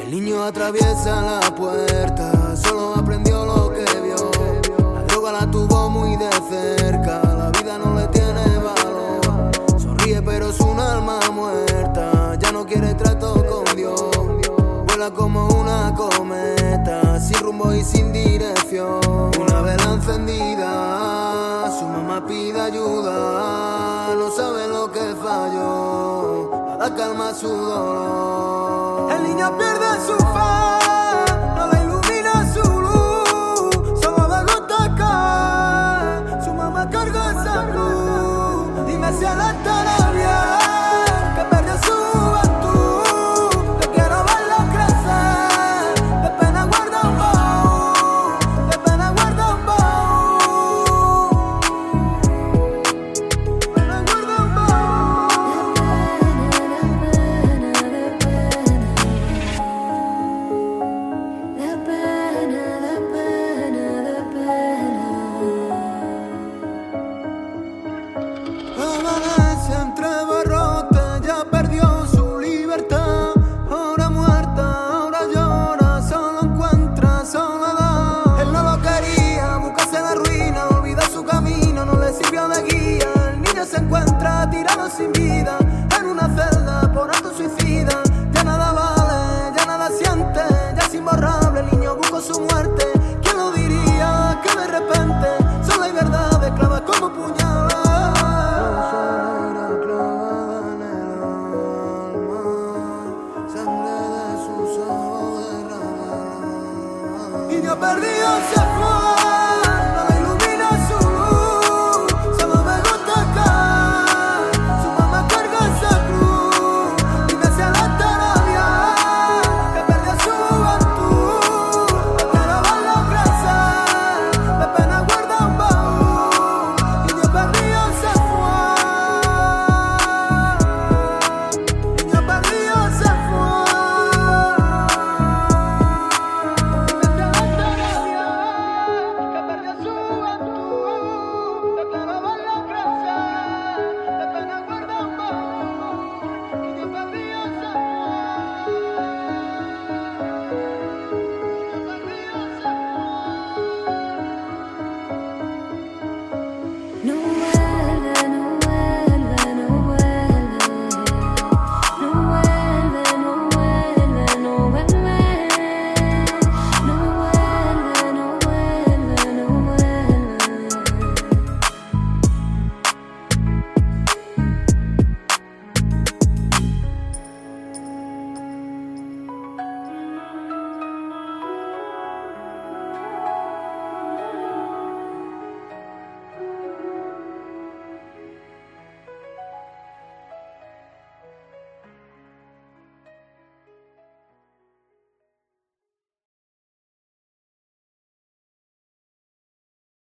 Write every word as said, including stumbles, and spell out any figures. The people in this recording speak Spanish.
El niño atraviesa la puerta, solo aprendió lo que vio. La droga la tuvo muy de cerca, la vida no le tiene valor. Sonríe pero es un alma muerta, ya no quiere trato con Dios. Vuela como una cometa, sin rumbo y sin dirección. Una vela encendida, su mamá pide ayuda. No sabe lo que falló, nada calma su dolor. El niño pierde su fe, no le ilumina su luz, solo de gota cae, su mamá carga esa cruz. Dime si él estará bien, que perdió su juventud. Yo quiero verlo crecer, de pena guarda un baúl, de pena guarda un baúl, de pena guarda un baúl. Amanece entre barrotes, ya perdió su libertad. Ahora muerta, ahora llora, solo encuentra soledad. Él no lo quería, buscarse la ruina, olvidó su camino, no le sirvió de guía. El niño se encuentra tirado sin vida, en una celda por acto suicida. Ya nada vale, ya nada siente, ya es imborrable. El niño buscó su muerte, ¿quién lo diría? Que de repente son las verdades clavas como puñales. Sangre de sus ojos derramada. Niño perdido se